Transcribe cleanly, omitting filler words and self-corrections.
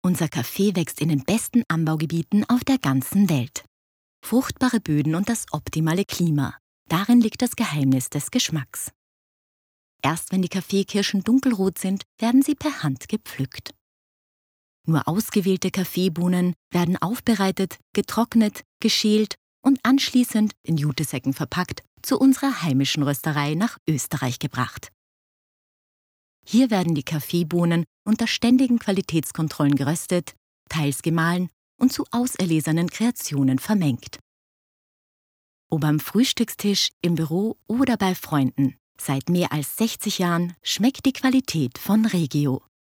Unser Kaffee wächst in den besten Anbaugebieten auf der ganzen Welt. Fruchtbare Böden und das optimale Klima. Darin liegt das Geheimnis des Geschmacks. Erst wenn die Kaffeekirschen dunkelrot sind, werden sie per Hand gepflückt. Nur ausgewählte Kaffeebohnen werden aufbereitet, getrocknet, geschält und anschließend in Jutesäcken verpackt zu unserer heimischen Rösterei nach Österreich gebracht. Hier werden die Kaffeebohnen unter ständigen Qualitätskontrollen geröstet, teils gemahlen und zu auserlesenen Kreationen vermengt. Ob am Frühstückstisch, im Büro oder bei Freunden, seit mehr als 60 Jahren schmeckt die Qualität von Regio.